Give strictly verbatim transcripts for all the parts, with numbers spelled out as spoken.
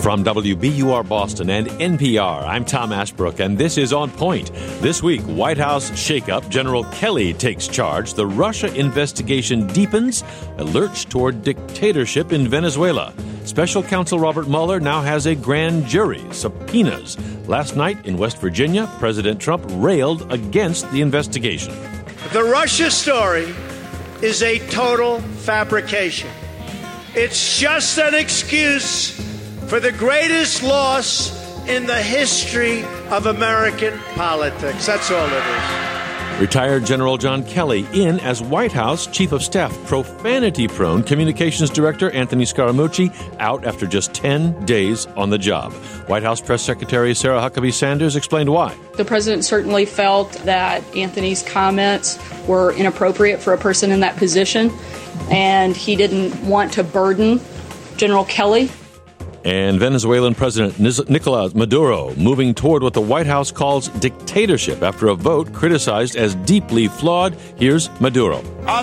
From W B U R Boston and N P R, I'm Tom Ashbrook, and this is On Point. This week, White House shakeup. General Kelly takes charge. The Russia investigation deepens. A lurch toward dictatorship in Venezuela. Special counsel Robert Mueller now has a grand jury. Subpoenas. Last night in West Virginia, President Trump railed against the investigation. The Russia story is a total fabrication. It's just an excuse for the greatest loss in the history of American politics. That's all it is. Retired General John Kelly in as White House Chief of Staff. Profanity-prone Communications Director Anthony Scaramucci out after just ten days on the job. White House Press Secretary Sarah Huckabee Sanders explained why. The president certainly felt that Anthony's comments were inappropriate for a person in that position, and he didn't want to burden General Kelly. And Venezuelan President Nicolas Maduro moving toward what the White House calls dictatorship after a vote criticized as deeply flawed. Here's Maduro.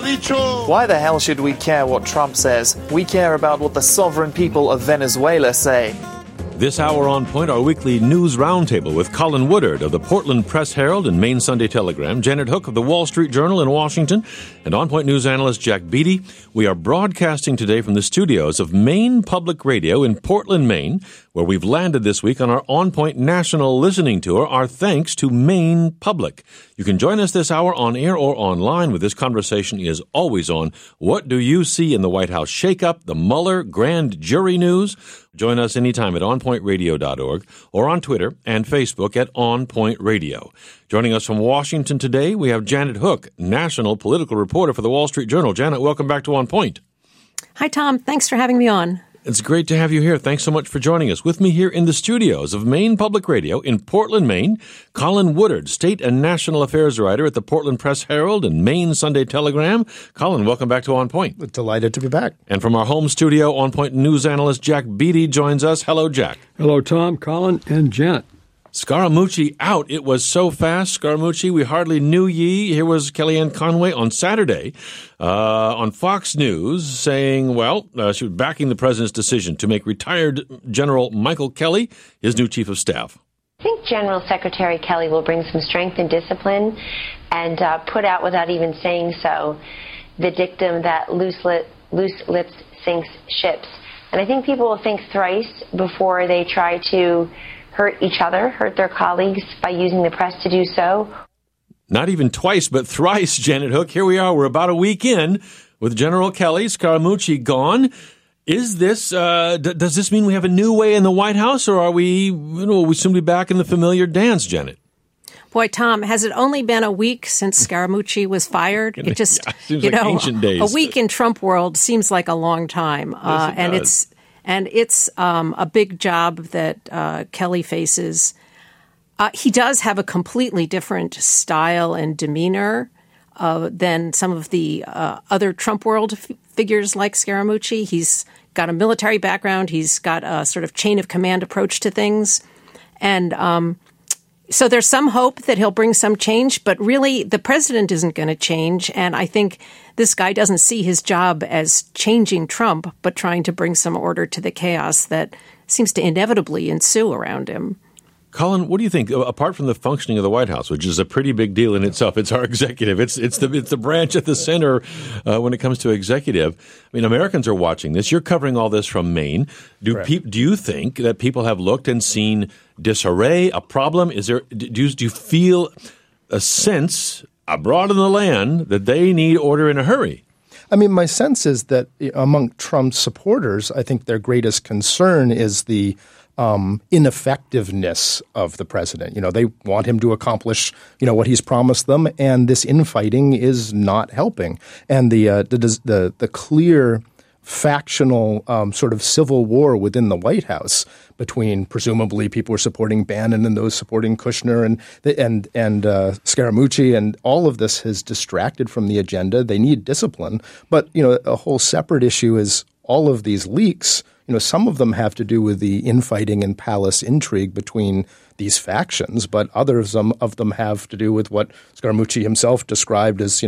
Why the hell should we care what Trump says? We care about what the sovereign people of Venezuela say. This hour on Point, our weekly news roundtable with Colin Woodard of the Portland Press-Herald and Maine Sunday Telegram, Janet Hook of the Wall Street Journal in Washington, and On Point news analyst Jack Beatty. We are broadcasting today from the studios of Maine Public Radio in Portland, Maine, where we've landed this week on our On Point National Listening Tour. Our thanks to Maine Public. You can join us this hour on air or online, with this conversation is always on. What do you see in the White House shakeup, the Mueller grand jury news? Join us anytime at on point radio dot org or on Twitter and Facebook at On Point Radio. Joining us from Washington today, we have Janet Hook, national political reporter for the Wall Street Journal. Janet, welcome back to On Point. Hi, Tom. Thanks for having me on. It's great to have you here. Thanks so much for joining us. With me here in the studios of Maine Public Radio in Portland, Maine, Colin Woodard, state and national affairs writer at the Portland Press-Herald and Maine Sunday Telegram. Colin, welcome back to On Point. Delighted to be back. And from our home studio, On Point news analyst Jack Beatty joins us. Hello, Jack. Hello, Tom, Colin, and Janet. Scaramucci out. It was so fast, Scaramucci. We hardly knew ye. Here was Kellyanne Conway on Saturday uh, on Fox News saying, well, uh, she was backing the president's decision to make retired General Michael Kelly his new chief of staff. I think General Secretary Kelly will bring some strength and discipline and uh, put out, without even saying so, the dictum that loose, lip, loose lips sinks ships. And I think people will think thrice before they try to hurt each other, hurt their colleagues by using the press to do so. Not even twice, but thrice, Janet Hook. Here we are. We're about a week in with General Kelly, Scaramucci gone. Is this, uh, d- does this mean we have a new way in the White House, or are we, you know, we soon be back in the familiar dance, Janet? Boy, Tom, has it only been a week since Scaramucci was fired? It just, yeah, seems you like know, ancient days. A week in Trump world seems like a long time. Yes, uh, it and does. it's, And it's um, a big job that uh, Kelly faces. Uh, he does have a completely different style and demeanor uh, than some of the uh, other Trump world f- figures like Scaramucci. He's got a military background. He's got a sort of chain of command approach to things. And um, so there's some hope that he'll bring some change, but really the president isn't going to change. And I think this guy doesn't see his job as changing Trump, but trying to bring some order to the chaos that seems to inevitably ensue around him. Colin, what do you think? Apart from the functioning of the White House, which is a pretty big deal in itself, it's our executive. It's it's the it's the branch at the center uh, when it comes to executive. I mean, Americans are watching this. You're covering all this from Maine. Do pe- do you think that people have looked and seen disarray, a problem? Is there do you, do you feel a sense abroad in the land that they need order in a hurry? I mean, my sense is that among Trump's supporters, I think their greatest concern is the Um, ineffectiveness of the president. You know, they want him to accomplish, you know, what he's promised them, and this infighting is not helping. And the uh, the, the the clear factional um, sort of civil war within the White House between presumably people who are supporting Bannon and those supporting Kushner and and and uh, Scaramucci, and all of this has distracted from the agenda. They need discipline, but you know, a whole separate issue is all of these leaks. You know, some of them have to do with the infighting and palace intrigue between these factions, but others of them have to do with what Scaramucci himself described as, you know,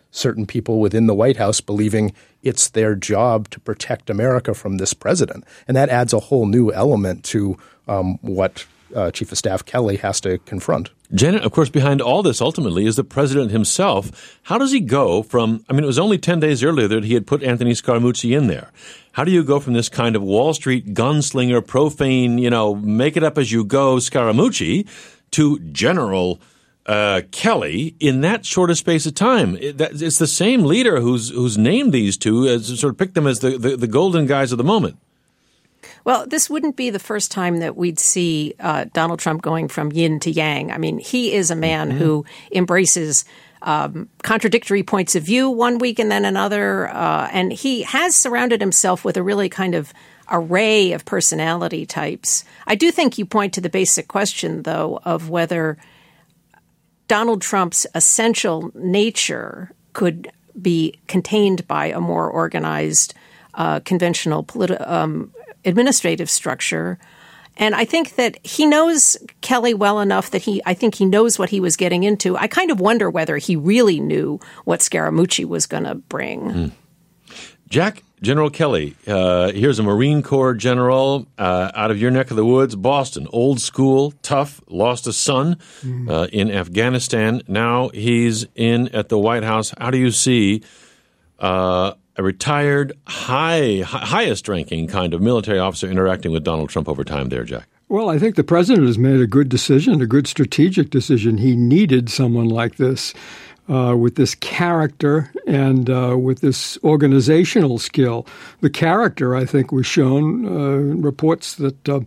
certain people within the White House believing it's their job to protect America from this president. And that adds a whole new element to um, what uh, Chief of Staff Kelly has to confront. Janet, of course, behind all this ultimately is the president himself. How does he go from, I mean, it was only ten days earlier that he had put Anthony Scaramucci in there. How do you go from this kind of Wall Street gunslinger, profane, you know, make it up as you go Scaramucci to General uh, Kelly in that short a space of time? It, that, it's the same leader who's who's named these two, as sort of picked them as the, the, the golden guys of the moment. Well, this wouldn't be the first time that we'd see uh, Donald Trump going from yin to yang. I mean, he is a man mm-hmm. who embraces um, contradictory points of view one week and then another. Uh, and he has surrounded himself with a really kind of array of personality types. I do think you point to the basic question, though, of whether Donald Trump's essential nature could be contained by a more organized, uh, conventional politi- um administrative structure. And I think that he knows Kelly well enough that he, I think he knows what he was getting into. I kind of wonder whether he really knew what Scaramucci was going to bring. Mm. Jack, General Kelly, uh, here's a Marine Corps general uh, out of your neck of the woods, Boston, old school, tough, lost a son mm. uh, in Afghanistan. Now he's in at the White House. How do you see uh, a retired, high, highest-ranking kind of military officer interacting with Donald Trump over time there, Jack? Well, I think the president has made a good decision, a good strategic decision. He needed someone like this uh, with this character and uh, with this organizational skill. The character, I think, was shown uh, reports that uh,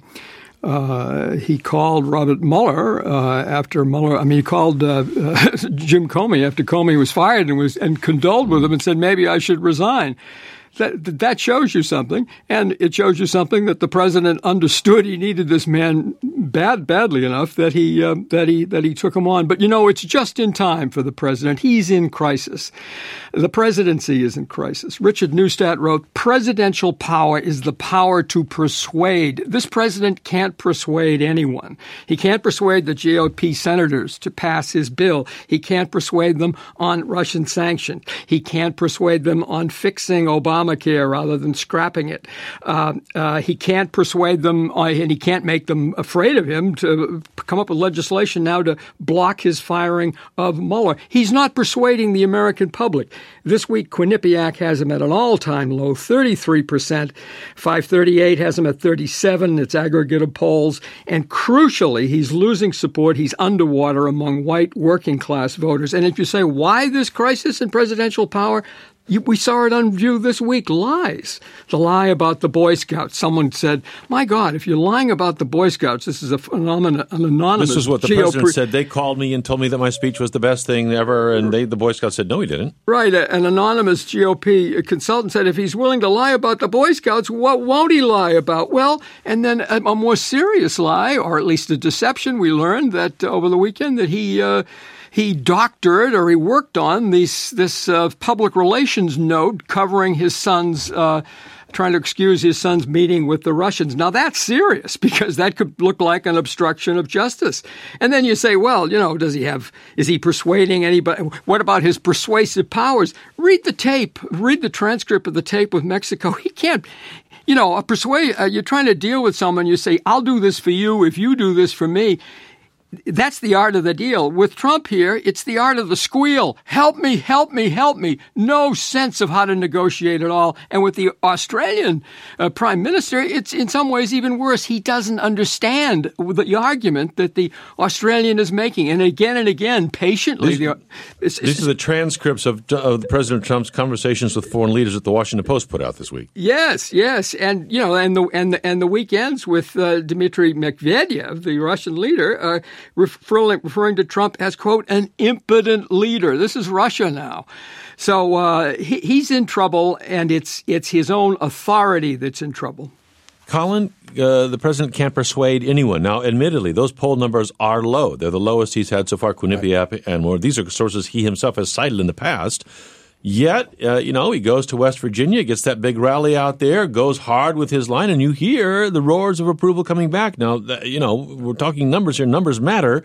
Uh, he called Robert Mueller uh, after Mueller. I mean, he called uh, uh, Jim Comey after Comey was fired and was and condoled with him and said maybe I should resign. That that shows you something, and it shows you something that the president understood he needed this man bad badly enough that he uh, that he that he took him on. But you know, it's just in time for the president. He's in crisis. The presidency is in crisis. Richard Neustadt wrote, "Presidential power is the power to persuade." This president can't persuade anyone. He can't persuade the G O P senators to pass his bill. He can't persuade them on Russian sanctions. He can't persuade them on fixing Obama. Obamacare rather than scrapping it. Uh, uh, he can't persuade them, uh, and he can't make them afraid of him to come up with legislation now to block his firing of Mueller. He's not persuading the American public. This week, Quinnipiac has him at an all-time low, thirty-three percent. five thirty-eight has him at thirty-seven, its aggregate of polls. And crucially, he's losing support. He's underwater among white working-class voters. And if you say, why this crisis in presidential power? You, we saw it on View this week, lies. The lie about the Boy Scouts. Someone said, my God, if you're lying about the Boy Scouts, this is a phenomenon, an anonymous This is what the G O P president said. They called me and told me that my speech was the best thing ever, and they, the Boy Scouts said, no, he didn't. Right. An anonymous G O P consultant said, if he's willing to lie about the Boy Scouts, what won't he lie about? Well, and then a, a more serious lie, or at least a deception, we learned that uh, over the weekend that he uh, he doctored or he worked on these, this uh, public relations note covering his son's uh, trying to excuse his son's meeting with the Russians. Now, that's serious because that could look like an obstruction of justice. And then you say, well, you know, does he have, is he persuading anybody? What about his persuasive powers? Read the tape. Read the transcript of the tape with Mexico. He can't, you know, a persuade, uh, you're trying to deal with someone. You say, I'll do this for you if you do this for me. That's the art of the deal. With Trump here, it's the art of the squeal. Help me, help me, help me. No sense of how to negotiate at all. And with the Australian uh, prime minister, it's in some ways even worse. He doesn't understand the argument that the Australian is making. And again and again, patiently. These, the, it's, these it's, are the transcripts of, of President Trump's conversations with foreign leaders that the Washington Post put out this week. Yes, yes. And, you know, and the, and the, and the weekends with uh, Dmitry Medvedev, the Russian leader, uh, Referring, referring to Trump as, quote, an impotent leader. This is Russia now. So uh, he, he's in trouble, and it's it's his own authority that's in trouble. Colin, uh, the president can't persuade anyone. Now, admittedly, those poll numbers are low. They're the lowest he's had so far, Quinnipiac right. and more. These are sources he himself has cited in the past. Yet, uh, you know, he goes to West Virginia, gets that big rally out there, goes hard with his line, and you hear the roars of approval coming back. Now, you know, we're talking numbers here. Numbers matter.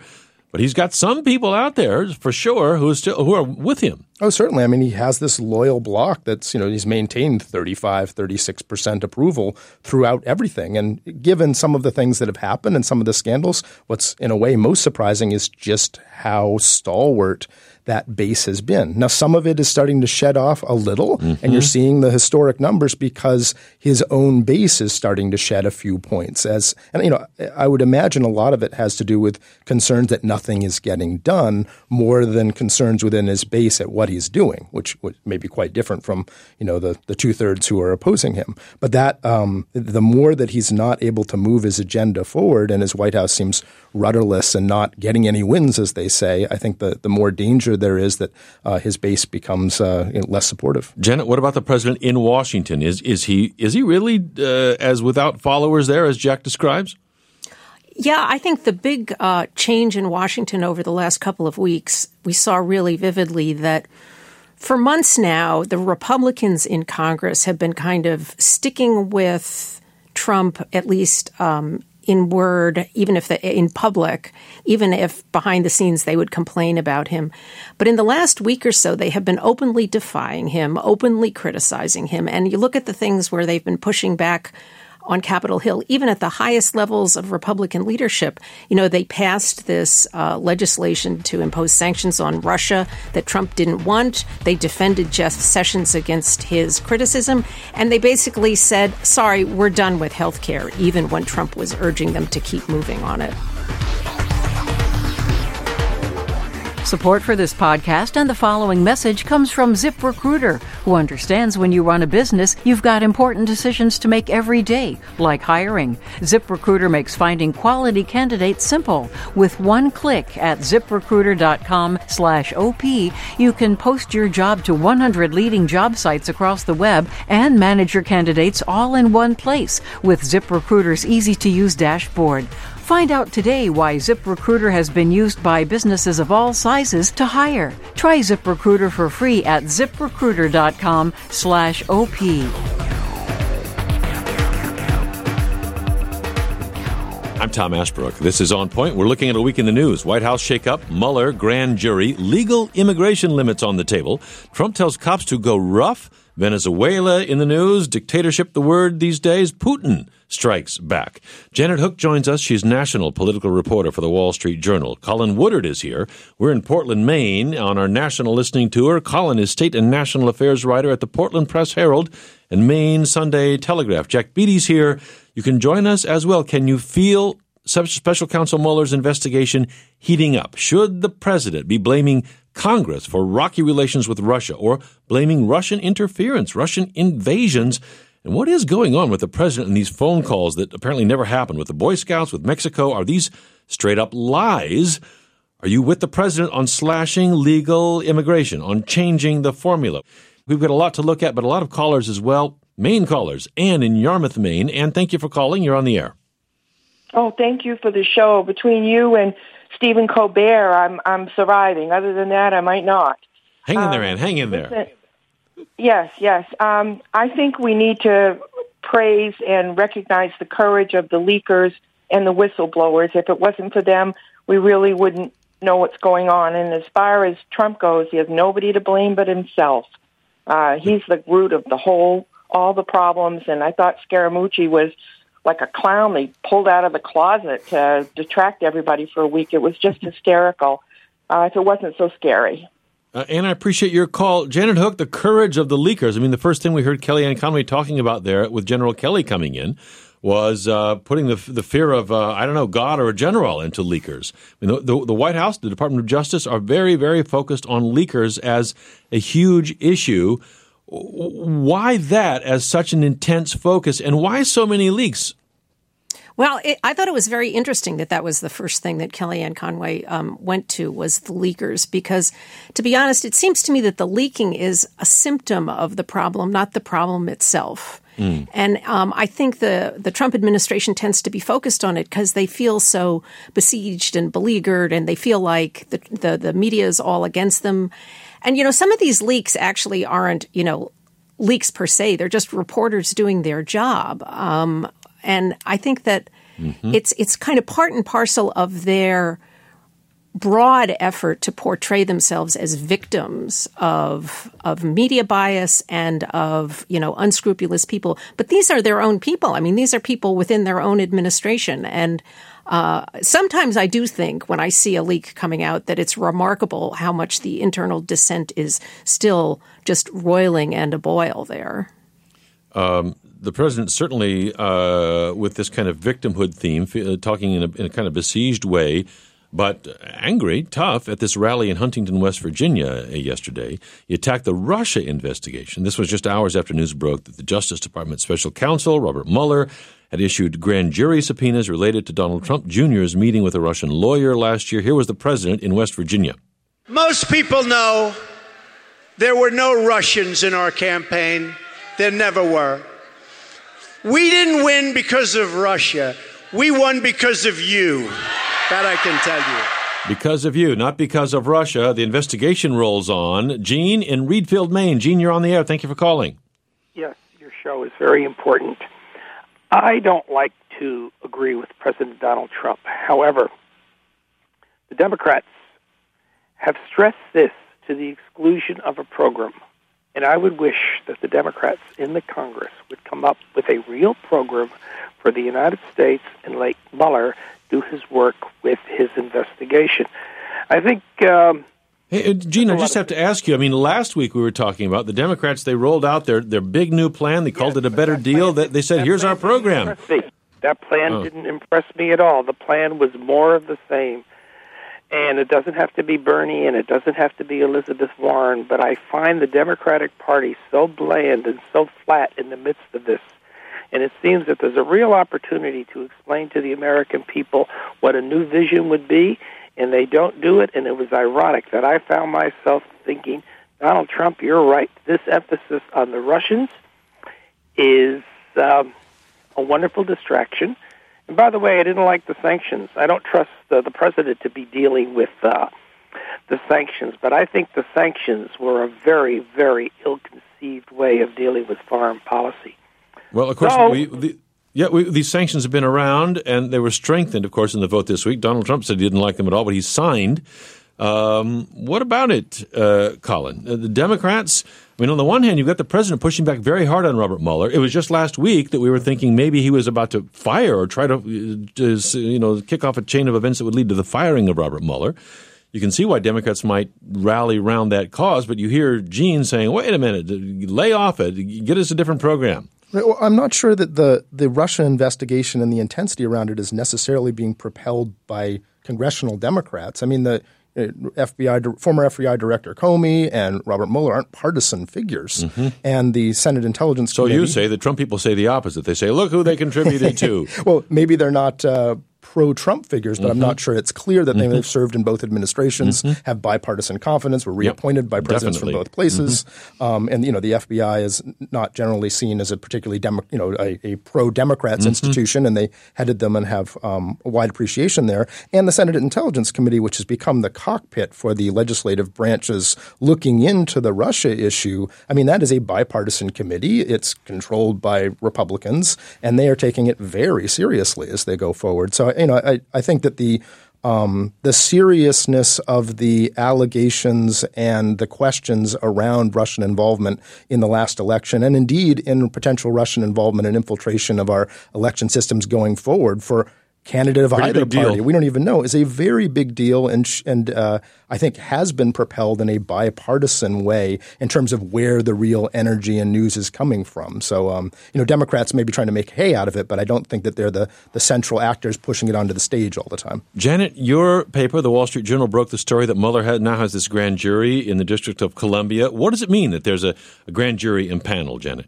But he's got some people out there, for sure, who are, still, who are with him. Oh, certainly. I mean, he has this loyal bloc that's, you know, he's maintained thirty-five, thirty-six percent approval throughout everything. And given some of the things that have happened and some of the scandals, what's in a way most surprising is just how stalwart that base has been. Now, some of it is starting to shed off a little, mm-hmm. and you're seeing the historic numbers because his own base is starting to shed a few points. As and you know, I would imagine a lot of it has to do with concerns that nothing is getting done more than concerns within his base at what he's doing, which may be quite different from you know the the two thirds who are opposing him. But that um, the more that he's not able to move his agenda forward, and his White House seems rudderless and not getting any wins, as they say, I think the the more danger there is that uh, his base becomes uh, less supportive. Janet, what about the president in Washington? Is is he is he really uh, as without followers there as Jack describes? Yeah, I think the big uh, change in Washington over the last couple of weeks, we saw really vividly that for months now, the Republicans in Congress have been kind of sticking with Trump, at least um, in word, even if the, in public, even if behind the scenes they would complain about him. But in the last week or so, they have been openly defying him, openly criticizing him. And you look at the things where they've been pushing back on Capitol Hill, even at the highest levels of Republican leadership. You know, they passed this uh, legislation to impose sanctions on Russia that Trump didn't want. They defended Jeff Sessions against his criticism. And they basically said, sorry, we're done with health care, even when Trump was urging them to keep moving on it. Support for this podcast and the following message comes from ZipRecruiter, who understands when you run a business, you've got important decisions to make every day, like hiring. ZipRecruiter makes finding quality candidates simple. With one click at ZipRecruiter.com slash OP, you can post your job to one hundred leading job sites across the web and manage your candidates all in one place with ZipRecruiter's easy-to-use dashboard. Find out today why ZipRecruiter has been used by businesses of all sizes to hire. Try ZipRecruiter for free at ZipRecruiter.com slash OP. I'm Tom Ashbrook. This is On Point. We're looking at a week in the news. White House shakeup, Mueller, grand jury, legal immigration limits on the table. Trump tells cops to go rough. Venezuela in the news. Dictatorship, the word these days. Putin strikes back. Janet Hook joins us. She's national political reporter for the Wall Street Journal. Colin Woodard is here. We're in Portland, Maine on our national listening tour. Colin is state and national affairs writer at the Portland Press Herald and Maine Sunday Telegraph. Jack Beatty's here. You can join us as well. Can you feel Special Counsel Mueller's investigation heating up? Should the president be blaming Congress for rocky relations with Russia or blaming Russian interference, Russian invasions? And what is going on with the president and these phone calls that apparently never happened with the Boy Scouts, with Mexico? Are these straight up lies? Are you with the president on slashing legal immigration, on changing the formula? We've got a lot to look at, but a lot of callers as well. Maine callers. Ann in Yarmouth, Maine. Ann, thank you for calling. You're on the air. Oh, thank you for the show. Between you and Stephen Colbert, I'm I'm surviving. Other than that, I might not. Hang in there, um, Ann. Hang in there. Listen, yes, yes. Um, I think we need to praise and recognize the courage of the leakers and the whistleblowers. If it wasn't for them, we really wouldn't know what's going on. And as far as Trump goes, he has nobody to blame but himself. Uh, he's the root of the whole, all the problems. And I thought Scaramucci was like a clown they pulled out of the closet to distract everybody for a week. It was just hysterical. Uh, if it wasn't so scary. Uh, and I appreciate your call. Janet Hook, the courage of the leakers. I mean, the first thing we heard Kellyanne Conway talking about there with General Kelly coming in was uh, putting the the fear of, uh, I don't know, God or a general into leakers. I mean, the, the, the White House, the Department of Justice are very, very focused on leakers as a huge issue. Why that as such an intense focus, and why so many leaks? Well, it, I thought it was very interesting that that was the first thing that Kellyanne Conway um, went to was the leakers, because, to be honest, it seems to me that the leaking is a symptom of the problem, not the problem itself. Mm. And um, I think the, the Trump administration tends to be focused on it because they feel so besieged and beleaguered, and they feel like the, the, the media is all against them. And, you know, some of these leaks actually aren't, you know, leaks per se. They're just reporters doing their job. Um, and I think that mm-hmm. it's it's kind of part and parcel of their broad effort to portray themselves as victims of of media bias and of, you know, unscrupulous people. But these are their own people. I mean, these are people within their own administration. And uh, sometimes I do think when I see a leak coming out that it's remarkable how much the internal dissent is still just roiling and a boil there. Um, the president certainly, uh, with this kind of victimhood theme, uh, talking in a, in a kind of besieged way, but angry, tough, at this rally in Huntington, West Virginia uh, yesterday. He attacked the Russia investigation. This was just hours after news broke that the Justice Department Special Counsel, Robert Mueller, had issued grand jury subpoenas related to Donald Trump Junior's meeting with a Russian lawyer last year. Here was the president in West Virginia. Most people know there were no Russians in our campaign. There never were. We didn't win because of Russia. We won because of you. That I can tell you. Because of you, not because of Russia. The investigation rolls on. Gene in Reedfield, Maine. Gene, you're on the air. Thank you for calling. Yes, your show is very important. I don't like to agree with President Donald Trump. However, the Democrats have stressed this to the exclusion of a program. And I would wish that the Democrats in the Congress would come up with a real program for the United States and let Mueller do his work with his investigation. I think... Um, hey, Gene, I just have to ask you, I mean, last week we were talking about the Democrats, they rolled out their, their big new plan. They called yes, it a better deal. Plan, they said, here's our program. That plan oh. didn't impress me at all. The plan was more of the same. And it doesn't have to be Bernie and it doesn't have to be Elizabeth Warren, but I find the Democratic Party so bland and so flat in the midst of this. And it seems that there's a real opportunity to explain to the American people what a new vision would be, and they don't do it. And it was ironic that I found myself thinking, Donald Trump, you're right. This emphasis on the Russians is um, a wonderful distraction. And by the way, I didn't like the sanctions. I don't trust uh, the president to be dealing with uh, the sanctions, but I think the sanctions were a very, very ill-conceived way of dealing with foreign policy. Well, of course, so, we, the, yeah, we, these sanctions have been around, and they were strengthened, of course, in the vote this week. Donald Trump said he didn't like them at all, but he signed. Um, what about it, uh, Colin? Uh, the Democrats, I mean, on the one hand, you've got the president pushing back very hard on Robert Mueller. It was just last week that we were thinking maybe he was about to fire or try to, to you know, kick off a chain of events that would lead to the firing of Robert Mueller. You can see why Democrats might rally around that cause, but you hear Gene saying, wait a minute, lay off it, get us a different program. Well, I'm not sure that the, the Russia investigation and the intensity around it is necessarily being propelled by congressional Democrats. I mean, the F B I, former F B I Director Comey and Robert Mueller aren't partisan figures. Mm-hmm. And the Senate Intelligence so Committee— So you say the Trump people say the opposite. They say, look who they contributed to. Well, maybe they're not uh, pro-Trump figures, but mm-hmm. I'm not sure it's clear that mm-hmm. they've served in both administrations, mm-hmm. have bipartisan confidence, were reappointed yep, by presidents definitely. from both places. Mm-hmm. Um, and, you know, the F B I is not generally seen as a particularly, demo, you know, a, a pro-Democrats mm-hmm. institution, and they headed them and have um, a wide appreciation there. And the Senate Intelligence Committee, which has become the cockpit for the legislative branches looking into the Russia issue. I mean, that is a bipartisan committee. It's controlled by Republicans, and they are taking it very seriously as they go forward. So, you know, I, I think that the um, the seriousness of the allegations and the questions around Russian involvement in the last election, and indeed in potential Russian involvement and infiltration of our election systems going forward for candidate of Pretty either party, deal. we don't even know, is a very big deal, and sh- and uh, I think has been propelled in a bipartisan way in terms of where the real energy and news is coming from. So, um, you know, Democrats may be trying to make hay out of it, but I don't think that they're the, the central actors pushing it onto the stage all the time. Janet, your paper, the Wall Street Journal, broke the story that Mueller had, now has this grand jury in the District of Columbia. What does it mean that there's a, a grand jury impaneled, Janet?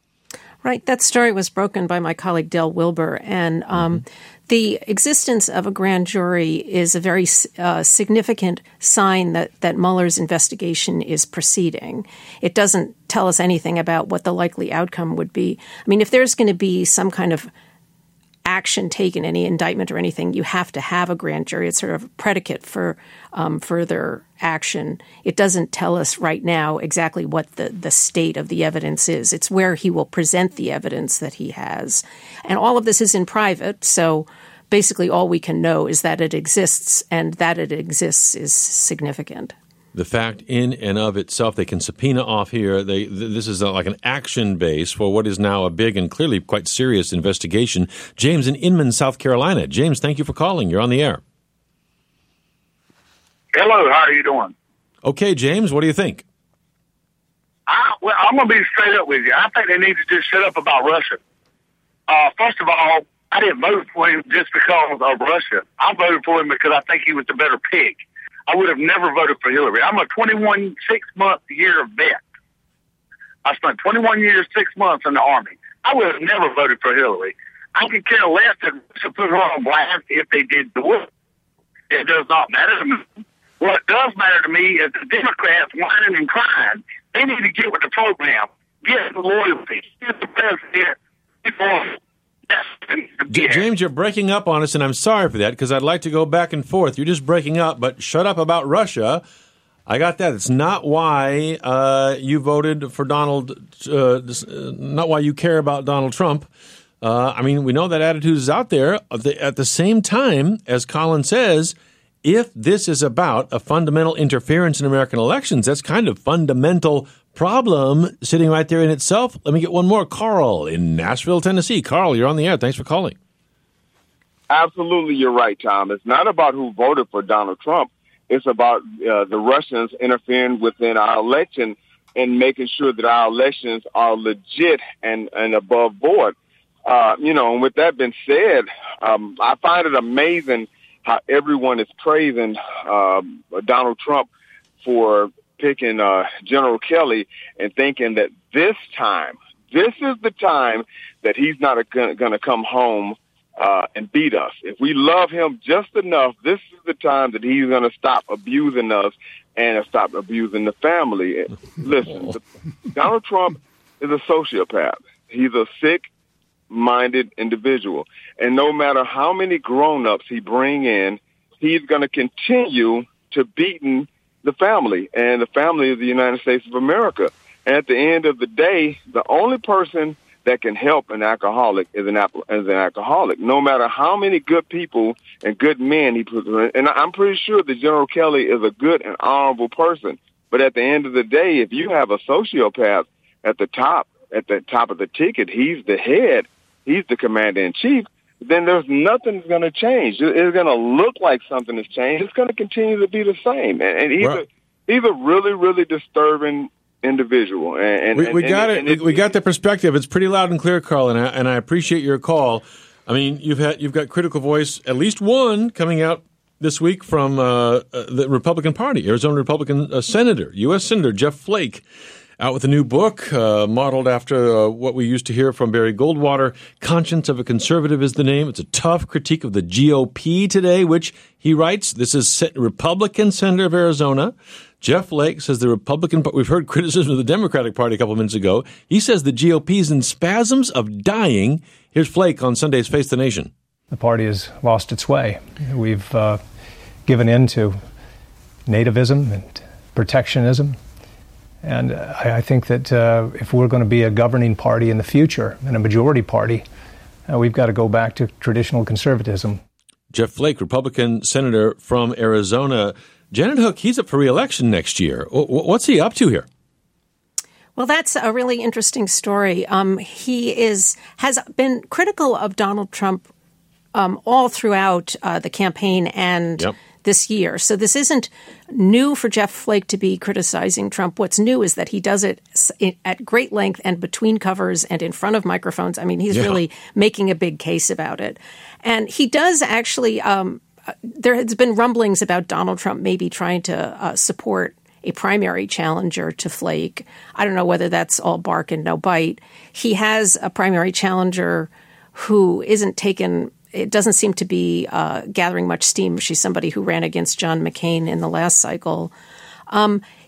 Right. That story was broken by my colleague Del Wilbur, and um, mm-hmm. the existence of a grand jury is a very uh, significant sign that, that Mueller's investigation is proceeding. It doesn't tell us anything about what the likely outcome would be. I mean, if there's going to be some kind of action taken, any indictment or anything, you have to have a grand jury. It's sort of a predicate for um, further action. It doesn't tell us right now exactly what the, the state of the evidence is. It's where he will present the evidence that he has. And all of this is in private, so basically all we can know is that it exists, and that it exists is significant. The fact in and of itself, they can subpoena off here. They, th- this is a, like an action base for what is now a big and clearly quite serious investigation. James in Inman, South Carolina. James, thank you for calling. You're on the air. Hello, how are you doing? Okay, James, what do you think? I, well, I'm going to be straight up with you. I think they need to just shut up about Russia. Uh, first of all, I didn't vote for him just because of Russia. I voted for him because I think he was the better pick. I would have never voted for Hillary. I'm a twenty-one, six-month year vet. I spent twenty-one years, six months in the Army. I would have never voted for Hillary. I could care less to, to put her on blast if they did do it. It does not matter to me. What does matter to me is the Democrats whining and crying. They need to get with the program, get the loyalty, get the president. J- James, you're breaking up on us, and I'm sorry for that because I'd like to go back and forth. You're just breaking up, but shut up about Russia. I got that. It's not why uh, you voted for Donald, uh, this, uh, not why you care about Donald Trump. Uh, I mean, we know that attitude is out there. At the same time, as Colin says, if this is about a fundamental interference in American elections, that's kind of fundamental problem sitting right there in itself. Let me get one more. Carl in Nashville, Tennessee. Carl, you're on the air. Thanks for calling. Absolutely, you're right, Tom. It's not about who voted for Donald Trump. It's about uh, the Russians interfering within our election and making sure that our elections are legit and, and above board. Uh, you know, and with that being said, um, I find it amazing how everyone is praising uh, Donald Trump for picking uh, General Kelly and thinking that this time, this is the time that he's not going to come home uh, and beat us. If we love him just enough, this is the time that he's going to stop abusing us and stop abusing the family. Listen, Donald Trump is a sociopath. He's a sick-minded individual. And no matter how many grown-ups he bring in, he's going to continue to beaten the family, and the family of the United States of America. And at the end of the day, the only person that can help an alcoholic is an, is an alcoholic, no matter how many good people and good men he puts in. And I'm pretty sure that General Kelly is a good and honorable person. But at the end of the day, if you have a sociopath at the top, at the top of the ticket, he's the head, he's the commander-in-chief, then there's nothing that's going to change. It's going to look like something has changed. It's going to continue to be the same. And, and he's, right. a, he's a really, really disturbing individual. And, we, we and, got and, it. and we got the perspective. It's pretty loud and clear, Carl, and I, and I appreciate your call. I mean, you've had you've got critical voice, at least one coming out this week from uh, the Republican Party, Arizona Republican uh, Senator, U S Senator Jeff Flake, out with a new book uh, modeled after uh, what we used to hear from Barry Goldwater. Conscience of a Conservative is the name. It's a tough critique of the G O P today, which he writes. This is Republican Senator of Arizona. Jeff Flake says the Republican – we've heard criticism of the Democratic Party a couple minutes ago. He says the G O P is in spasms of dying. Here's Flake on Sunday's Face the Nation. The party has lost its way. We've uh, given in to nativism and protectionism. And I think that uh, if we're going to be a governing party in the future and a majority party, uh, we've got to go back to traditional conservatism. Jeff Flake, Republican Senator from Arizona. Janet Hook, he's up for re-election next year. What's he up to here? Well, that's a really interesting story. Um, he is has been critical of Donald Trump um, all throughout uh, the campaign and yep. this year. So this isn't new for Jeff Flake to be criticizing Trump. What's new is that he does it at great length and between covers and in front of microphones. I mean, he's yeah. really making a big case about it. And he does actually um, – there has been rumblings about Donald Trump maybe trying to uh, support a primary challenger to Flake. I don't know whether that's all bark and no bite. He has a primary challenger who isn't taken – it doesn't seem to be uh, gathering much steam. She's somebody who ran against John McCain in the last cycle. Um,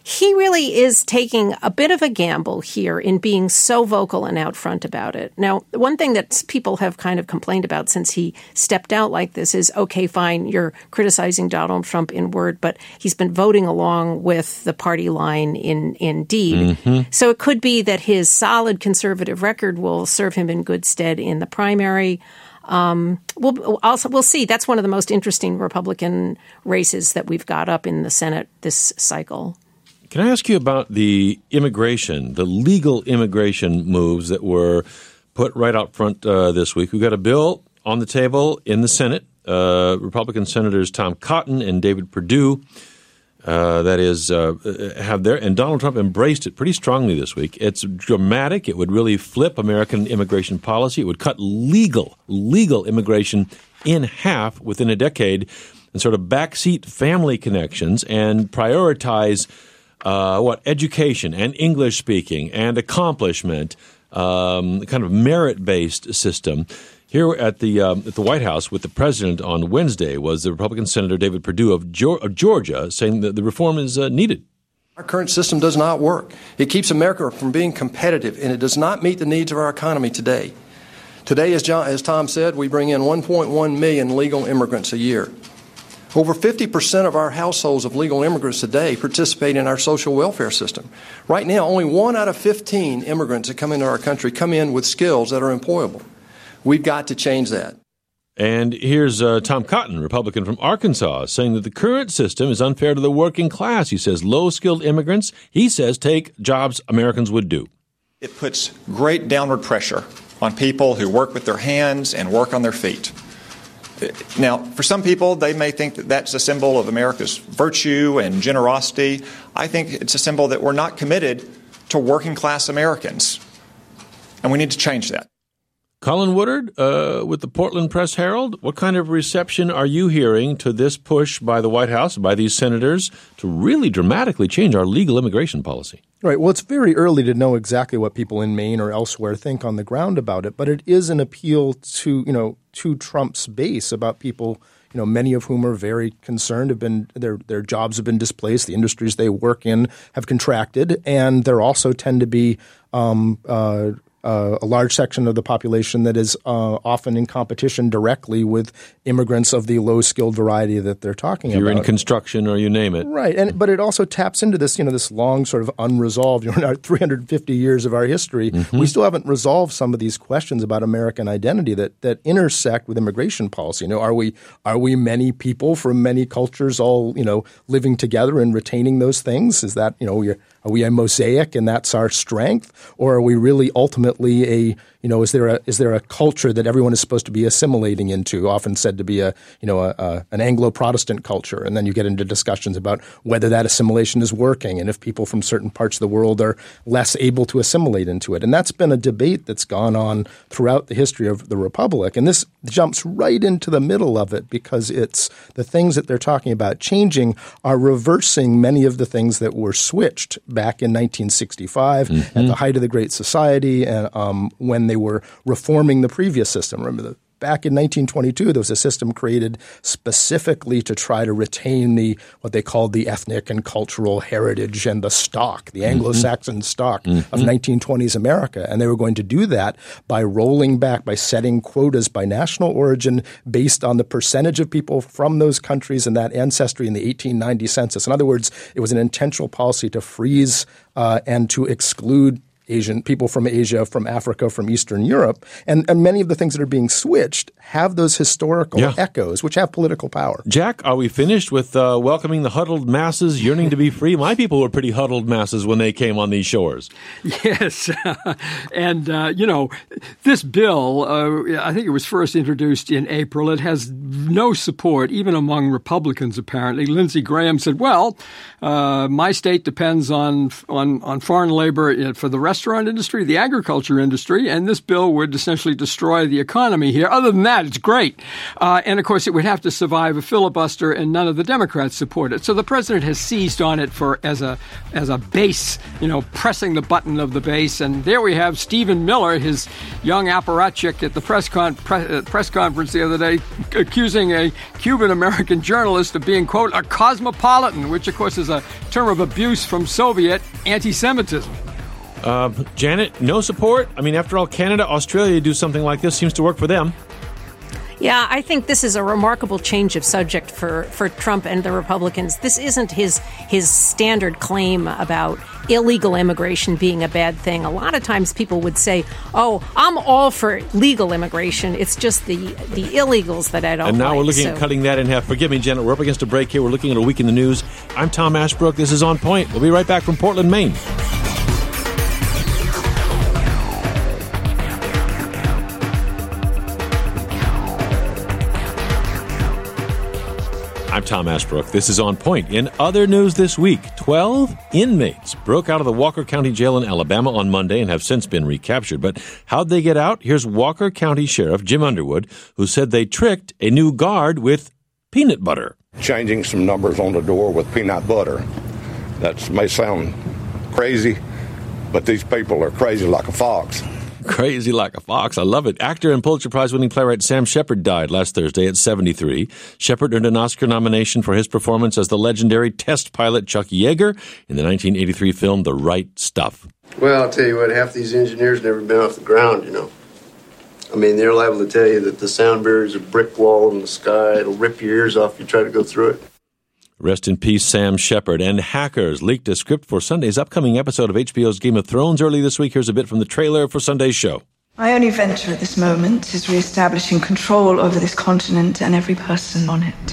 he really is taking a bit of a gamble here in being so vocal and out front about it. Now, one thing that people have kind of complained about since he stepped out like this is, okay, fine, you're criticizing Donald Trump in word, but he's been voting along with the party line in, in deed. Mm-hmm. So it could be that his solid conservative record will serve him in good stead in the primary. Um, we'll also we'll see. That's one of the most interesting Republican races that we've got up in the Senate this cycle. Can I ask you about the immigration, the legal immigration moves that were put right out front uh, this week? We've got a bill on the table in the Senate. Uh, Republican Senators Tom Cotton and David Perdue, uh, that is, uh, have there, and Donald Trump embraced it pretty strongly this week. It's dramatic. It would really flip American immigration policy. It would cut legal, legal immigration in half within a decade and sort of backseat family connections and prioritize Uh, what, education and English speaking and accomplishment, um, kind of merit-based system. Here at the um, at the White House with the president on Wednesday was the Republican Senator David Perdue of, Geor- of Georgia saying that the reform is uh, needed. Our current system does not work. It keeps America from being competitive, and it does not meet the needs of our economy today. Today, as, John, as Tom said, we bring in one point one million legal immigrants a year. Over fifty percent of our households of legal immigrants today participate in our social welfare system. Right now, only one out of fifteen immigrants that come into our country come in with skills that are employable. We've got to change that. And here's uh, Tom Cotton, Republican from Arkansas, saying that the current system is unfair to the working class. He says low-skilled immigrants, he says, take jobs Americans would do. It puts great downward pressure on people who work with their hands and work on their feet. Now, for some people, they may think that that's a symbol of America's virtue and generosity. I think it's a symbol that we're not committed to working-class Americans, and we need to change that. Colin Woodard uh, with the Portland Press Herald, what kind of reception are you hearing to this push by the White House, by these senators, to really dramatically change our legal immigration policy? Right. Well, it's very early to know exactly what people in Maine or elsewhere think on the ground about it, but it is an appeal to, you know, to Trump's base about people, you know, many of whom are very concerned, have been their their jobs have been displaced, the industries they work in have contracted, and there also tend to be um, uh, Uh, a large section of the population that is uh, often in competition directly with immigrants of the low-skilled variety that they're talking You're about. You're in construction or you name it. Right. And but it also taps into this, you know, this long sort of unresolved, you know, in our three hundred fifty years of our history, mm-hmm. we still haven't resolved some of these questions about American identity that that intersect with immigration policy. You know, are we are we many people from many cultures all, you know, living together and retaining those things? Is that, you know, we're Are we a mosaic and that's our strength? Or are we really ultimately a, you know, is there a is there a culture that everyone is supposed to be assimilating into, often said to be a, you know, a, a, an Anglo-Protestant culture? And then you get into discussions about whether that assimilation is working and if people from certain parts of the world are less able to assimilate into it. And that's been a debate that's gone on throughout the history of the Republic. And this jumps right into the middle of it because it's the things that they're talking about changing are reversing many of the things that were switched back in nineteen sixty-five mm-hmm. at the height of the Great Society and um, when they were reforming the previous system. Remember, the, back in nineteen twenty-two, there was a system created specifically to try to retain the what they called the ethnic and cultural heritage and the stock, the Anglo-Saxon mm-hmm. stock mm-hmm. of nineteen twenties America. And they were going to do that by rolling back, by setting quotas by national origin based on the percentage of people from those countries and that ancestry in the eighteen ninety census. In other words, it was an intentional policy to freeze uh, and to exclude Asian people from Asia, from Africa, from Eastern Europe. And, and many of the things that are being switched have those historical yeah. echoes, which have political power. Jack, are we finished with uh, welcoming the huddled masses yearning to be free? My people were pretty huddled masses when they came on these shores. Yes. and, uh, you know, this bill, uh, I think it was first introduced in April. It has no support, even among Republicans, apparently. Lindsey Graham said, well, uh, my state depends on, on, on foreign labor for the restaurant industry, the agriculture industry, and this bill would essentially destroy the economy here. Other than that, it's great. Uh, and, of course, it would have to survive a filibuster, and none of the Democrats support it. So the president has seized on it for as a as a base, you know, pressing the button of the base. And there we have Stephen Miller, his young apparatchik at the press, con- pre- uh, press conference the other day, accused accusing a Cuban-American journalist of being, quote, a cosmopolitan, which, of course, is a term of abuse from Soviet anti-Semitism. Uh, Janet, no support? I mean, after all, Canada, Australia do something like this. Seems to work for them. Yeah, I think this is a remarkable change of subject for, for Trump and the Republicans. This isn't his his standard claim about illegal immigration being a bad thing. A lot of times people would say, oh, I'm all for legal immigration. It's just the, the illegals that I don't like. And now like, we're looking so. at cutting that in half. Forgive me, Janet, we're up against a break here. We're looking at a week in the news. I'm Tom Ashbrook. This is On Point. We'll be right back from Portland, Maine. I'm Tom Ashbrook. This is On Point. In other news this week, twelve inmates broke out of the Walker County Jail in Alabama on Monday and have since been recaptured. But how'd they get out? Here's Walker County Sheriff Jim Underwood, who said they tricked a new guard with peanut butter. Changing some numbers on the door with peanut butter. That may sound crazy, but these people are crazy like a fox. Crazy like a fox. I love it. Actor and Pulitzer Prize-winning playwright Sam Shepard died last Thursday at seventy-three. Shepard earned an Oscar nomination for his performance as the legendary test pilot Chuck Yeager in the nineteen eighty-three film The Right Stuff. Well, I'll tell you what, half these engineers never been off the ground, you know. I mean, they're liable to tell you that the sound barrier is a brick wall in the sky. It'll rip your ears off if you try to go through it. Rest in peace, Sam Shepard. And hackers leaked a script for Sunday's upcoming episode of H B O's Game of Thrones early this week. Here's a bit from the trailer for Sunday's show. My only venture at this moment is re-establishing control over this continent and every person on it.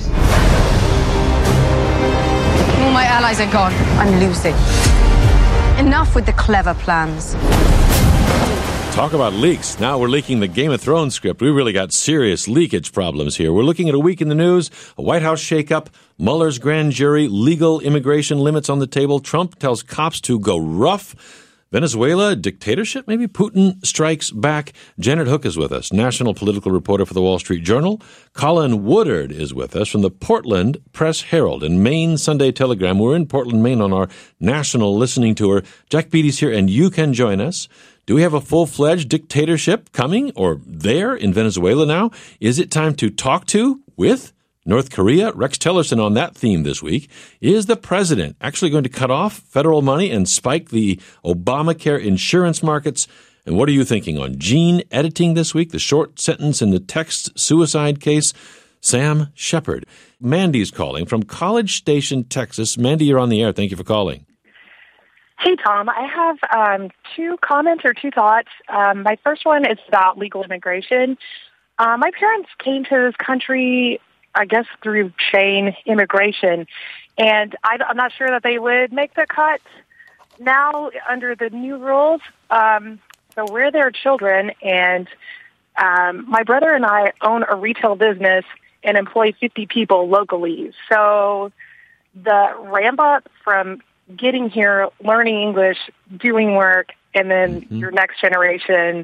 All my allies are gone. I'm losing. Enough with the clever plans. Talk about leaks. Now we're leaking the Game of Thrones script. We really got serious leakage problems here. We're looking at a week in the news, a White House shakeup, Mueller's grand jury, legal immigration limits on the table. Trump tells cops to go rough. Venezuela, dictatorship, maybe Putin strikes back. Janet Hook is with us, national political reporter for the Wall Street Journal. Colin Woodard is with us from the Portland Press Herald and Maine Sunday Telegram. We're in Portland, Maine on our national listening tour. Jack Beatty's here, and you can join us. Do we have a full-fledged dictatorship coming or there in Venezuela now? Is it time to talk to, with North Korea? Rex Tillerson on that theme this week. Is the president actually going to cut off federal money and spike the Obamacare insurance markets? And what are you thinking on gene editing this week, the short sentence in the text suicide case? Sam Shepard. Mandy's calling from College Station, Texas. Mandy, you're on the air. Thank you for calling. Hey, Tom. I have um, two comments or two thoughts. Um, my first one is about legal immigration. Uh, my parents came to this country, I guess, through chain immigration, and I, I'm not sure that they would make the cut now under the new rules. Um, so we're their children, and um, my brother and I own a retail business and employ fifty people locally. So the ramp up from getting here, learning English, doing work, and then mm-hmm. your next generation.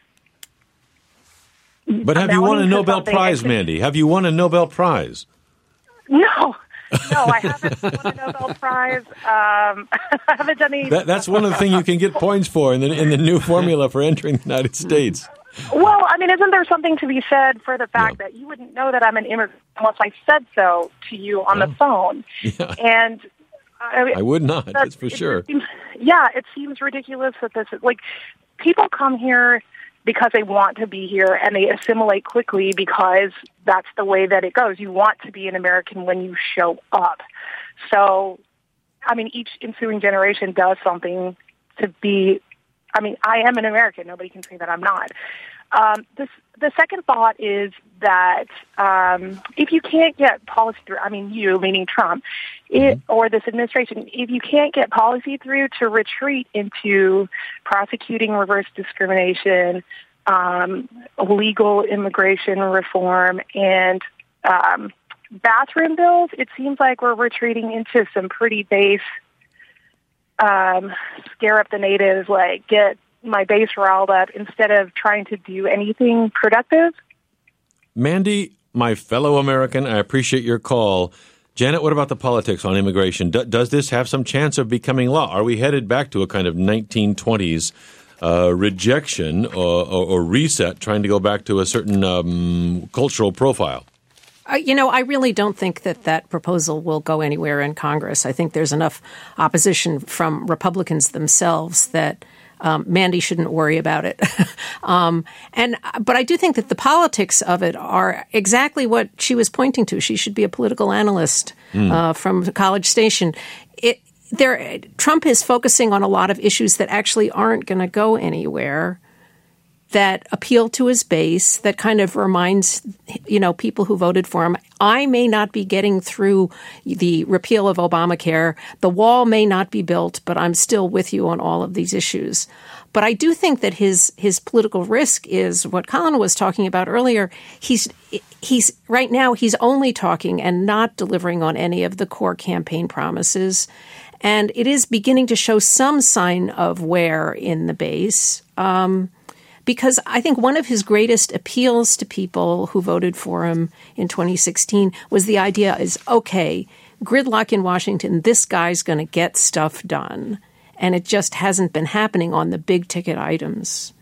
But have you won a Nobel Prize, Mandy? Have you won a Nobel Prize? No. No, I haven't won a Nobel Prize. Um, I haven't done any. That, that's one of the things you can get points for in the, in the new formula for entering the United States. Well, I mean, isn't there something to be said for the fact yeah. that you wouldn't know that I'm an immigrant unless I said so to you on oh. the phone? Yeah. And I, mean, I would not, that, that's for sure. It seems, yeah, it seems ridiculous that this is, like, people come here because they want to be here and they assimilate quickly because that's the way that it goes. You want to be an American when you show up. So, I mean, each ensuing generation does something to be, I mean, I am an American. Nobody can say that I'm not. Um, this, the second thought is that um, if you can't get policy through, I mean you, meaning Trump, it, or this administration, if you can't get policy through to retreat into prosecuting reverse discrimination, um, legal immigration reform, and um, bathroom bills, it seems like we're retreating into some pretty base, um, scare up the natives, like get my base riled up instead of trying to do anything productive. Mandy, my fellow American, I appreciate your call. Janet, what about the politics on immigration? Do, does this have some chance of becoming law? Are we headed back to a kind of nineteen twenties uh, rejection or, or, or reset, trying to go back to a certain um, cultural profile? Uh, you know, I really don't think that that proposal will go anywhere in Congress. I think there's enough opposition from Republicans themselves that um, Mandy shouldn't worry about it. um, and but I do think that the politics of it are exactly what she was pointing to. She should be a political analyst mm. uh, from College Station. It, there, Trump is focusing on a lot of issues that actually aren't going to go anywhere, that appeal to his base, that kind of reminds, you know, people who voted for him, I may not be getting through the repeal of Obamacare. The wall may not be built, but I'm still with you on all of these issues. But I do think that his his political risk is what Colin was talking about earlier. He's he's right now he's only talking and not delivering on any of the core campaign promises. And it is beginning to show some sign of wear in the base. Um Because I think one of his greatest appeals to people who voted for him in twenty sixteen was the idea is, okay, gridlock in Washington, this guy's going to get stuff done. And it just hasn't been happening on the big ticket items.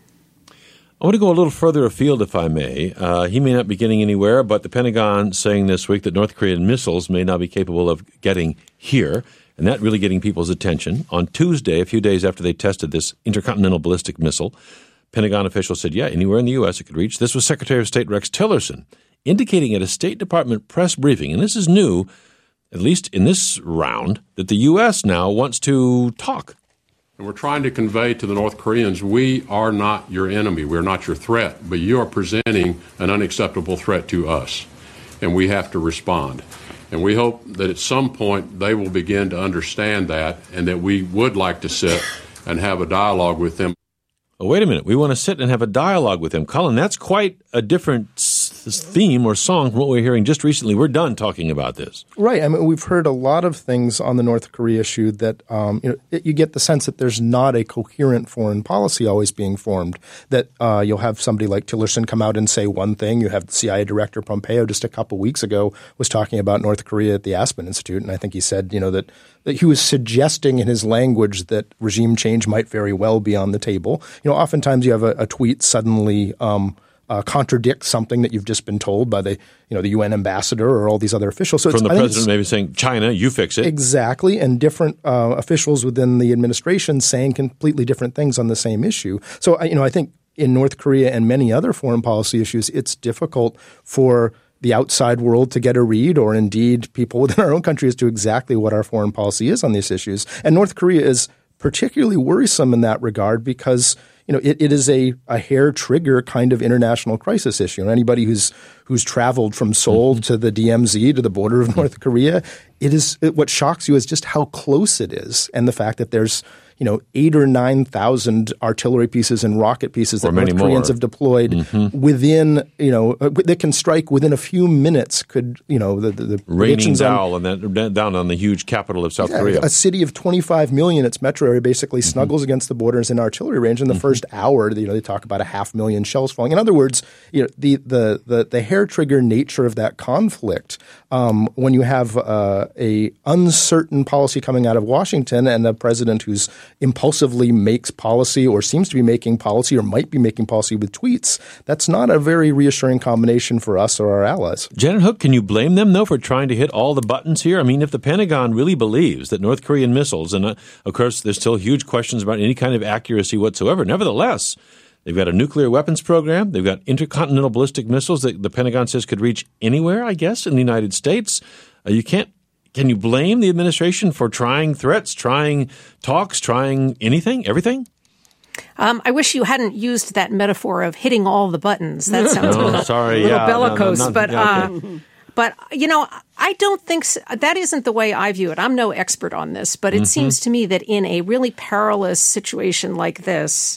I want to go a little further afield, if I may. Uh, he may not be getting anywhere, but the Pentagon saying this week that North Korean missiles may not be capable of getting here, and that really getting people's attention. On Tuesday, a few days after they tested this intercontinental ballistic missile, Pentagon officials said, yeah, anywhere in the U S it could reach. This was Secretary of State Rex Tillerson indicating at a State Department press briefing, and this is new, at least in this round, that the U S now wants to talk. And we're trying to convey to the North Koreans, we are not your enemy. We're not your threat, but you are presenting an unacceptable threat to us, and we have to respond. And we hope that at some point they will begin to understand that and that we would like to sit and have a dialogue with them. Oh, wait a minute. We want to sit and have a dialogue with him. Colin, that's quite a different theme or song from what we were hearing just recently. We're done talking about this. Right. I mean, we've heard a lot of things on the North Korea issue that um, you know, you get the sense that there's not a coherent foreign policy always being formed, that uh, you'll have somebody like Tillerson come out and say one thing. You have the C I A Director Pompeo just a couple weeks ago was talking about North Korea at the Aspen Institute, and I think he said, you know, that that he was suggesting in his language that regime change might very well be on the table. You know, oftentimes you have a, a tweet suddenly um, uh, contradict something that you've just been told by the, you know, the U N ambassador or all these other officials. So From it's, the I president maybe saying, China, you fix it. Exactly, and different uh, officials within the administration saying completely different things on the same issue. So, you know, I think in North Korea and many other foreign policy issues, it's difficult for the outside world to get a read, or indeed people within our own country, as to exactly what our foreign policy is on these issues. And North Korea is particularly worrisome in that regard because, you know, it, it is a, a hair trigger kind of international crisis issue. And anybody who's who's traveled from Seoul mm-hmm. to the D M Z to the border of North Korea, it is it, what shocks you is just how close it is, and the fact that there's, you know, eight or nine thousand artillery pieces and rocket pieces that North Koreans have deployed mm-hmm. within, you know, that can strike within a few minutes. Could, you know, the the, the raining down on that down on the huge capital of South yeah, Korea, a city of twenty-five million. Its metro area basically mm-hmm. snuggles against the border and is in artillery range. In the mm-hmm. first hour, you know, they talk about a half million shells falling. In other words, you know, the the the, the hair trigger nature of that conflict. Um, when you have uh, a uncertain policy coming out of Washington and a president who's impulsively makes policy or seems to be making policy or might be making policy with tweets, that's not a very reassuring combination for us or our allies. Janet Hook, can you blame them, though, for trying to hit all the buttons here? I mean, if the Pentagon really believes that North Korean missiles, and uh, of course there's still huge questions about any kind of accuracy whatsoever, nevertheless, they've got a nuclear weapons program. They've got intercontinental ballistic missiles that the Pentagon says could reach anywhere, I guess, in the United States. Uh, you can't Can you blame the administration for trying threats, trying talks, trying anything, everything? Um, I wish you hadn't used that metaphor of hitting all the buttons. That sounds no, a little, sorry, little yeah, bellicose. no, no, no, but, yeah, okay. uh, but, you know, I don't think so. That isn't the way I view it. I'm no expert on this, but it mm-hmm. seems to me that in a really perilous situation like this,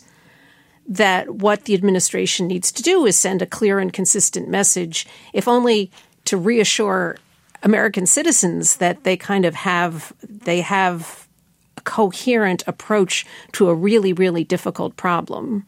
that what the administration needs to do is send a clear and consistent message, if only to reassure American citizens that they kind of have they have a coherent approach to a really, really difficult problem.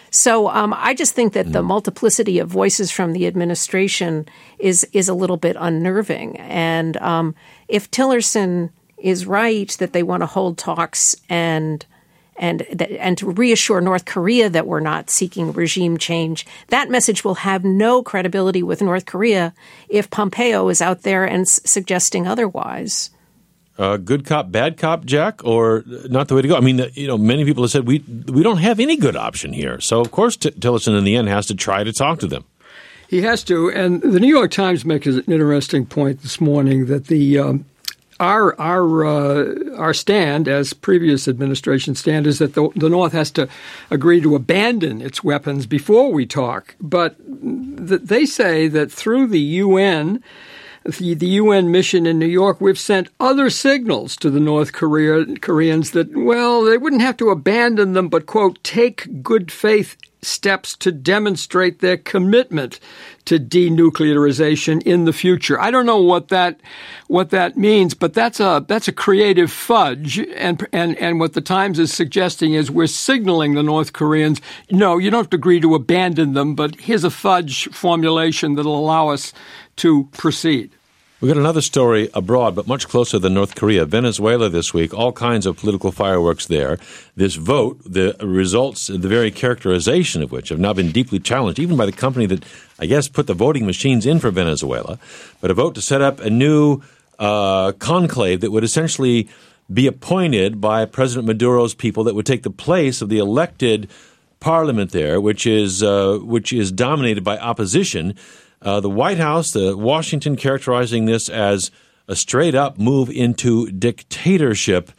So um, I just think that the multiplicity of voices from the administration is is a little bit unnerving. And um, if Tillerson is right that they want to hold talks and and and to reassure North Korea that we're not seeking regime change. That message will have no credibility with North Korea if Pompeo is out there and s- suggesting otherwise. Uh, good cop, bad cop, Jack, or not the way to go? I mean, you know, many people have said we we don't have any good option here. So, of course, T- Tillerson in the end has to try to talk to them. He has to. And the New York Times makes an interesting point this morning that the um, our our uh, our stand, as previous administrations stand, is that the, the North has to agree to abandon its weapons before we talk. But th- they say that through the U N, The, the U N mission in New York, we've sent other signals to the North Korea, Koreans that, well, they wouldn't have to abandon them, but, quote, take good faith steps to demonstrate their commitment to denuclearization in the future. I don't know what that what that means, but that's a that's a creative fudge. And and and what the Times is suggesting is we're signaling the North Koreans, no, you don't have to agree to abandon them, but here's a fudge formulation that'll allow us to proceed. We got another story abroad, but much closer than North Korea. Venezuela this week, all kinds of political fireworks there. This vote, the results, the very characterization of which have now been deeply challenged, even by the company that, I guess, put the voting machines in for Venezuela. But a vote to set up a new uh, conclave that would essentially be appointed by President Maduro's people that would take the place of the elected parliament there, which is uh, which is dominated by opposition. Uh, the White House, the Washington, characterizing this as a straight-up move into dictatorship.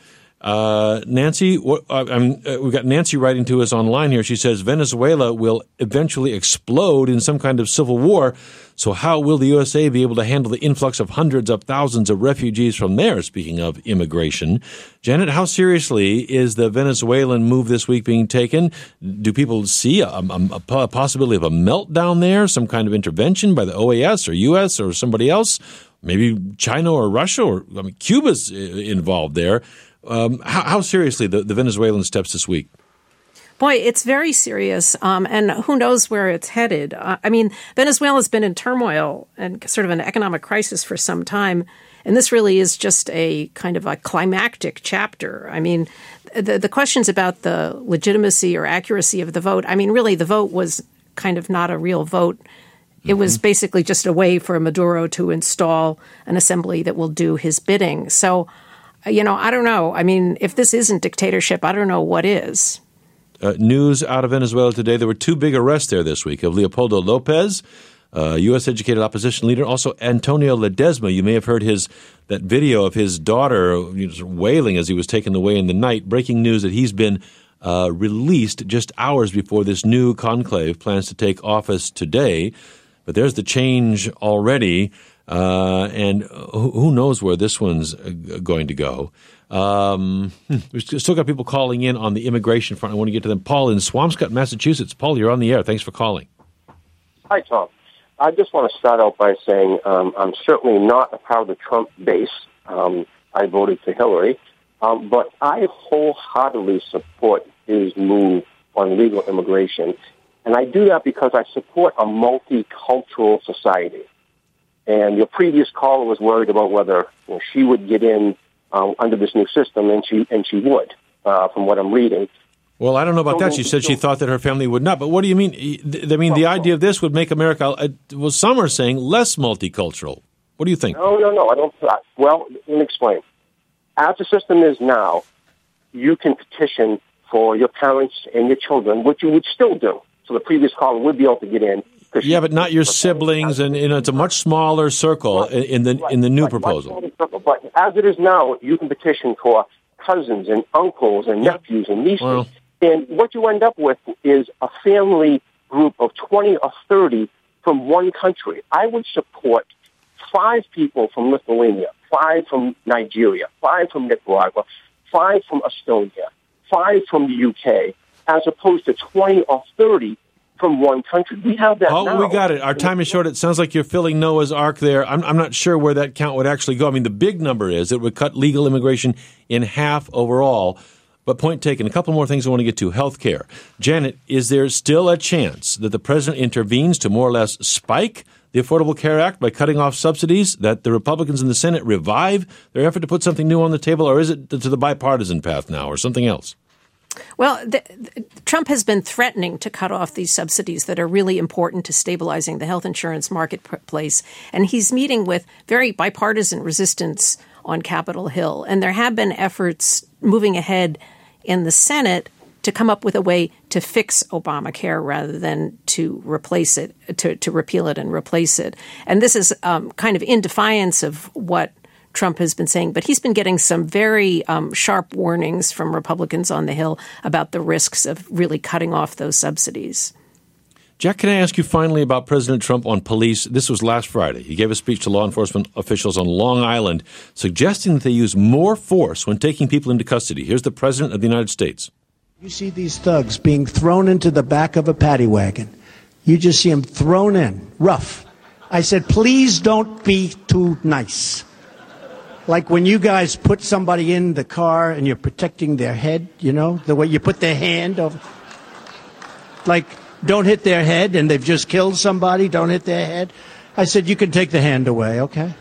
Uh, Nancy, what, uh, I mean, uh, we've got Nancy writing to us online here. She says Venezuela will eventually explode in some kind of civil war. So how will the U S A be able to handle the influx of hundreds of thousands of refugees from there, speaking of immigration? Janet, how seriously is the Venezuelan move this week being taken? Do people see a, a, a possibility of a meltdown there, some kind of intervention by the O A S or U S or somebody else? Maybe China or Russia or I mean, Cuba's involved there. Um, how, how seriously the, the Venezuelan steps this week? Boy, it's very serious, um, and who knows where it's headed. Uh, I mean, Venezuela's been in turmoil and sort of an economic crisis for some time, and this really is just a kind of a climactic chapter. I mean, the, the questions about the legitimacy or accuracy of the vote, I mean, really the vote was kind of not a real vote. It mm-hmm. was basically just a way for Maduro to install an assembly that will do his bidding. So, you know, I don't know. I mean, if this isn't dictatorship, I don't know what is. Uh, news out of Venezuela today. There were two big arrests there this week of Leopoldo Lopez, uh, U S-educated opposition leader, also Antonio Ledesma. You may have heard his that video of his daughter you know, wailing as he was taken away in the night. Breaking news that he's been uh, released just hours before this new conclave plans to take office today. But there's the change already, uh, and who knows where this one's going to go. Um, we've still got people calling in on the immigration front. I want to get to them. Paul in Swampscott, Massachusetts. Paul, you're on the air. Thanks for calling. Hi, Tom. I just want to start out by saying um, I'm certainly not a part of the Trump base. Um, I voted for Hillary. Um, but I wholeheartedly support his move on legal immigration. And I do that because I support a multicultural society. And your previous caller was worried about whether you know, she would get in Um, under this new system, and she and she would, uh, from what I'm reading. Well, I don't know about that. She said she thought that her family would not. But what do you mean? I mean, the idea of this would make America, uh, well, some are saying less multicultural. What do you think? No, no, no. I don't. Uh, well, let me explain. As the system is now, you can petition for your parents and your children, which you would still do. So the previous caller would be able to get in. Yeah, but not your siblings, and you know, it's a much smaller circle right, in the right, in the new right, proposal. Circle. But as it is now, you can petition for cousins and uncles and yeah. nephews and nieces, well, and what you end up with is a family group of twenty or thirty from one country. I would support five people from Lithuania, five from Nigeria, five from Nicaragua, five from Estonia, five from the U K, as opposed to twenty or thirty from one country. We have that Oh, now. we got it. Our time is short. It sounds like you're filling Noah's Ark there. I'm, I'm not sure where that count would actually go. I mean, the big number is it would cut legal immigration in half overall. But point taken. A couple more things I want to get to. Healthcare. Janet, is there still a chance that the president intervenes to more or less spike the Affordable Care Act by cutting off subsidies, that the Republicans in the Senate revive their effort to put something new on the table, or is it to the bipartisan path now or something else? Well, the, the, Trump has been threatening to cut off these subsidies that are really important to stabilizing the health insurance marketplace. And he's meeting with very bipartisan resistance on Capitol Hill. And there have been efforts moving ahead in the Senate to come up with a way to fix Obamacare rather than to replace it, to, to repeal it and replace it. And this is um, kind of in defiance of what Trump has been saying, but he's been getting some very um, sharp warnings from Republicans on the Hill about the risks of really cutting off those subsidies. Jack, can I ask you finally about President Trump on police? This was last Friday. He gave a speech to law enforcement officials on Long Island, suggesting that they use more force when taking people into custody. Here's the President of the United States. You see these thugs being thrown into the back of a paddy wagon. You just see them thrown in, rough. I said, please don't be too nice. Like when you guys put somebody in the car and you're protecting their head, you know, the way you put their hand over. Like, don't hit their head, and they've just killed somebody, don't hit their head. I said, you can take the hand away, okay?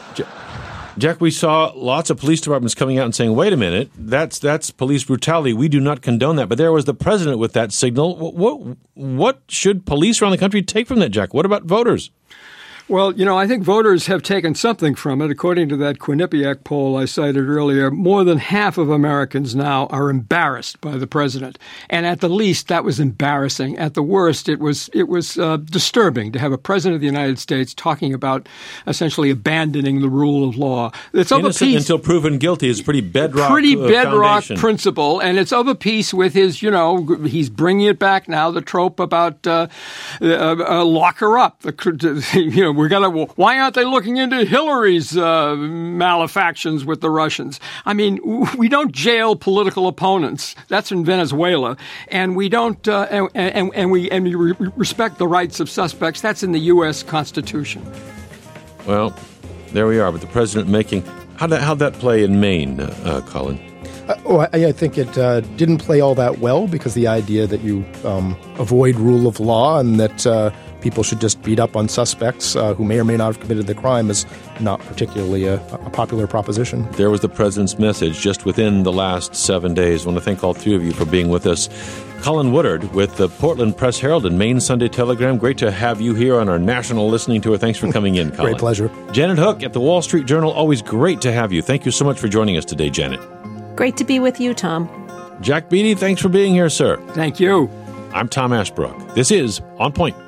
Jack, we saw lots of police departments coming out and saying, wait a minute, that's that's police brutality. We do not condone that. But there was the president with that signal. What, what, what should police around the country take from that, Jack? What about voters? Well, you know, I think voters have taken something from it. According to that Quinnipiac poll I cited earlier, more than half of Americans now are embarrassed by the president. And at the least, that was embarrassing. At the worst, it was it was uh, disturbing to have a president of the United States talking about essentially abandoning the rule of law. It's of Innocent a piece, until proven guilty is a pretty bedrock pretty bedrock foundation. principle, and it's of a piece with his, you know, he's bringing it back now, the trope about uh, uh, uh, lock her up, the, you know, we're going to, why aren't they looking into Hillary's uh, malefactions with the Russians? I mean, we don't jail political opponents. That's in Venezuela. And we don't, uh, and, and, and we and we re- respect the rights of suspects. That's in the U S Constitution. Well, there we are. But the president making, how'd that, how'd that play in Maine, uh, Colin? Uh, oh, I, I think it uh, didn't play all that well because the idea that you um, avoid rule of law and that uh, people should just beat up on suspects uh, who may or may not have committed the crime is not particularly a, a popular proposition. There was the president's message just within the last seven days. I want to thank all three of you for being with us. Colin Woodard with the Portland Press Herald and Maine Sunday Telegram. Great to have you here on our national listening tour. Thanks for coming in, Colin. Great pleasure. Janet Hook at the Wall Street Journal. Always great to have you. Thank you so much for joining us today, Janet. Great to be with you, Tom. Jack Beatty, thanks for being here, sir. Thank you. I'm Tom Ashbrook. This is On Point.